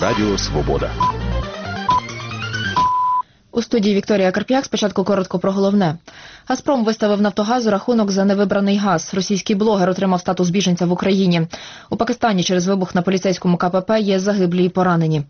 Радіо Свобода. У студії Вікторія Карп'як. Спочатку коротко про головне. «Газпром» виставив «Нафтогазу» рахунок за невибраний газ. Російський блогер отримав статус біженця в Україні. У Пакистані через вибух на поліцейському КПП є загиблі і поранені.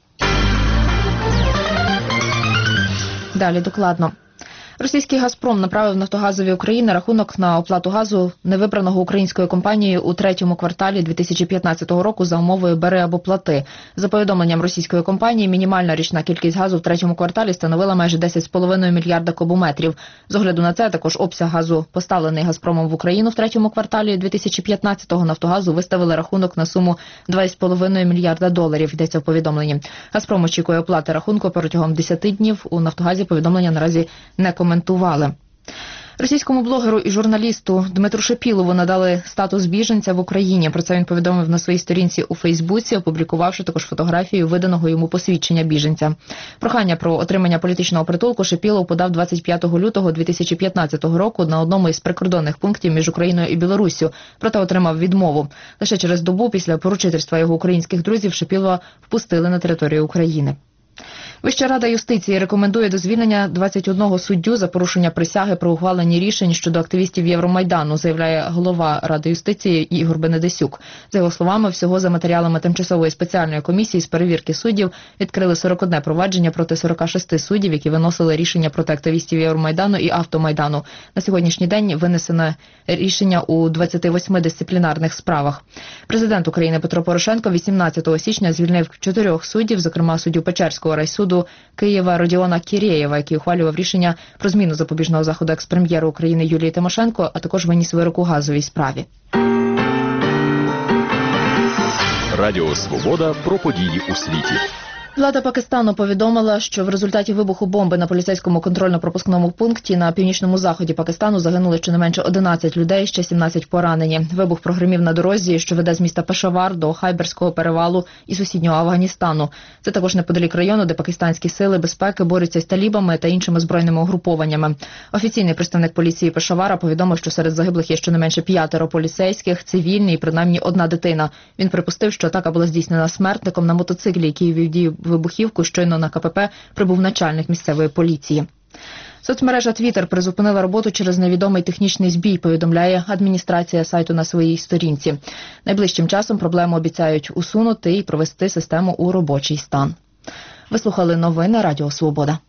Далі докладно. Російський «Газпром» направив «Нафтогазові України» рахунок на оплату газу, невибраного українською компанією у третьому кварталі 2015 року за умовою «бери або плати». За повідомленням російської компанії, мінімальна річна кількість газу в третьому кварталі становила майже 10,5 мільярда кубометрів. З огляду на це, також обсяг газу, поставлений «Газпромом» в Україну в третьому кварталі 2015-го, «Нафтогазу» виставили рахунок на суму 2,5 мільярда доларів, йдеться в повідомленні. «Газпром» очікує оплати рахунку протягом 10 днів. У «Нафтогазі» повідомлення наразі не коментували. Російському блогеру і журналісту Дмитру Шипілову надали статус біженця в Україні. Про це він повідомив на своїй сторінці у Фейсбуці, опублікувавши також фотографію виданого йому посвідчення біженця. Прохання про отримання політичного притулку Шипілов подав 25 лютого 2015 року на одному із прикордонних пунктів між Україною і Білоруссю, проте отримав відмову. Лише через добу після поручительства його українських друзів Шипілова впустили на територію України. Вища рада юстиції рекомендує до звільнення 21 суддю за порушення присяги про ухвалені рішень щодо активістів Євромайдану, заявляє голова Ради юстиції Ігор Бенедесюк. За його словами, всього за матеріалами тимчасової спеціальної комісії з перевірки суддів відкрили 41 провадження проти 46 суддів, які виносили рішення проти активістів Євромайдану і Автомайдану. На сьогоднішній день винесено рішення у 28 дисциплінарних справах. Президент України Петро Порошенко 18 січня звільнив 4 суддів, зокрема суддю Печерського райсуду Києва Родіона Кірєєва, який ухвалював рішення про зміну запобіжного заходу екс-прем'єра України Юлії Тимошенко, а також виніс вирок у газовій справі. Радіо Свобода про події у світі. Влада Пакистану повідомила, що в результаті вибуху бомби на поліцейському контрольно-пропускному пункті на північному заході Пакистану загинули щонайменше 11 людей, ще 17 поранені. Вибух прогримів на дорозі, що веде з міста Пешавар до Хайберського перевалу і сусіднього Афганістану. Це також неподалік району, де пакистанські сили безпеки борються з талібами та іншими збройними угрупованнями. Офіційний представник поліції Пешавара повідомив, що серед загиблих є щонайменше 5 поліцейських, цивільні і принаймні 1 дитина. Він припустив, що атака була здійснена смертником на мотоциклі, який вів вибухівку. Щойно на КПП прибув начальник місцевої поліції. Соцмережа Twitter призупинила роботу через невідомий технічний збій, повідомляє адміністрація сайту на своїй сторінці. Найближчим часом проблему обіцяють усунути і провести систему у робочий стан. Ви слухали новини Радіо Свобода.